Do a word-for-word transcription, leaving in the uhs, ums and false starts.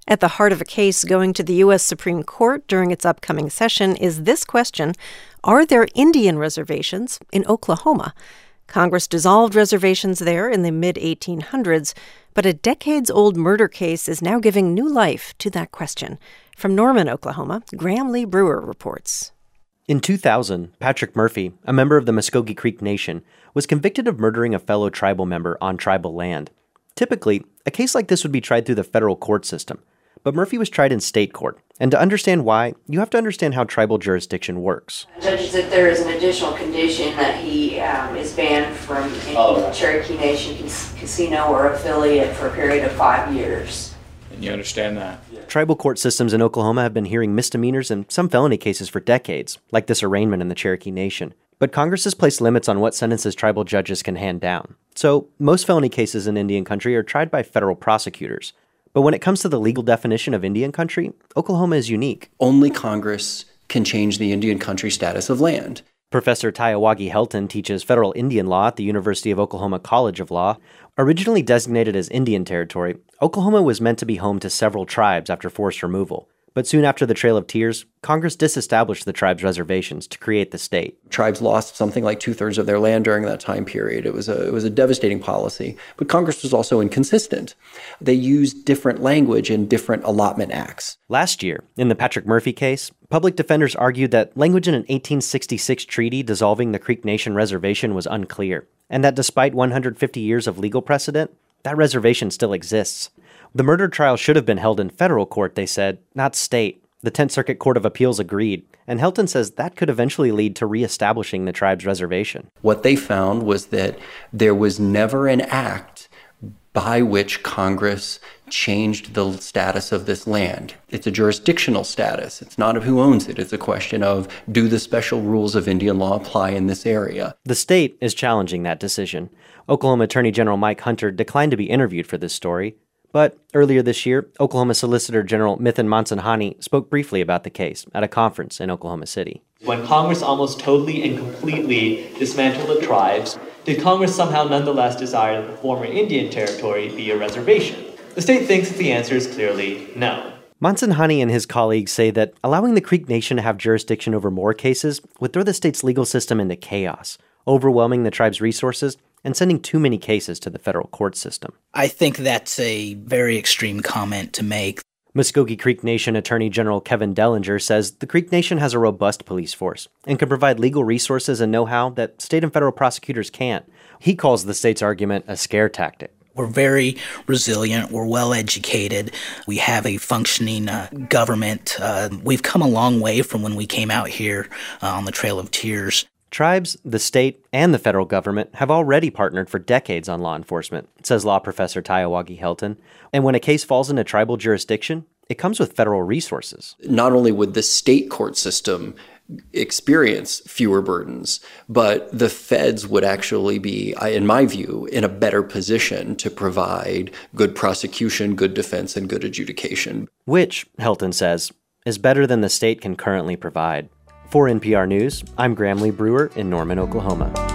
At the heart of a case going to the U S Supreme Court during its upcoming session is this question: are there Indian reservations in Oklahoma? Congress dissolved reservations there in the mid eighteen hundreds, but a decades-old murder case is now giving new life to that question. From Norman, Oklahoma, Graham Lee Brewer reports. In two thousand, Patrick Murphy, a member of the Muskogee Creek Nation, was convicted of murdering a fellow tribal member on tribal land. Typically, a case like this would be tried through the federal court system, but Murphy was tried in state court. And to understand why, you have to understand how tribal jurisdiction works. Judges, that there is an additional condition that he um, is banned from any oh. Cherokee Nation cas- casino or affiliate for a period of five years. And you understand that? Tribal court systems in Oklahoma have been hearing misdemeanors and some felony cases for decades, like this arraignment in the Cherokee Nation. But Congress has placed limits on what sentences tribal judges can hand down. So most felony cases in Indian country are tried by federal prosecutors. But when it comes to the legal definition of Indian country, Oklahoma is unique. Only Congress can change the Indian country status of land. Professor Taiawagi Helton teaches federal Indian law at the University of Oklahoma College of Law. Originally designated as Indian Territory, Oklahoma was meant to be home to several tribes after forced removal. But soon after the Trail of Tears, Congress disestablished the tribes' reservations to create the state. Tribes lost something like two-thirds of their land during that time period. It was a it was a devastating policy. But Congress was also inconsistent. They used different language in different allotment acts. Last year, in the Patrick Murphy case, public defenders argued that language in an eighteen sixty-six treaty dissolving the Creek Nation reservation was unclear, and that despite one hundred fifty years of legal precedent, that reservation still exists. The murder trial should have been held in federal court, they said, not state. The Tenth Circuit Court of Appeals agreed, and Helton says that could eventually lead to reestablishing the tribe's reservation. What they found was that there was never an act by which Congress changed the status of this land. It's a jurisdictional status. It's not of who owns it. It's a question of, do the special rules of Indian law apply in this area? The state is challenging that decision. Oklahoma Attorney General Mike Hunter declined to be interviewed for this story. But earlier this year, Oklahoma Solicitor General Mithun Mansanhani spoke briefly about the case at a conference in Oklahoma City. When Congress almost totally and completely dismantled the tribes, did Congress somehow nonetheless desire that the former Indian Territory be a reservation? The state thinks that the answer is clearly no. Mansanhani and his colleagues say that allowing the Creek Nation to have jurisdiction over more cases would throw the state's legal system into chaos, overwhelming the tribe's resources and sending too many cases to the federal court system. I think that's a very extreme comment to make. Muskogee Creek Nation Attorney General Kevin Dellinger says the Creek Nation has a robust police force and can provide legal resources and know-how that state and federal prosecutors can't. He calls the state's argument a scare tactic. We're very resilient. We're well educated. We have a functioning uh, government. Uh, we've come a long way from when we came out here uh, on the Trail of Tears. Tribes, the state, and the federal government have already partnered for decades on law enforcement, says law professor Taiawagi Helton. And when a case falls into tribal jurisdiction, it comes with federal resources. Not only would the state court system experience fewer burdens, but the feds would actually be, in my view, in a better position to provide good prosecution, good defense, and good adjudication. Which, Helton says, is better than the state can currently provide. For N P R News, I'm Graham Lee Brewer in Norman, Oklahoma.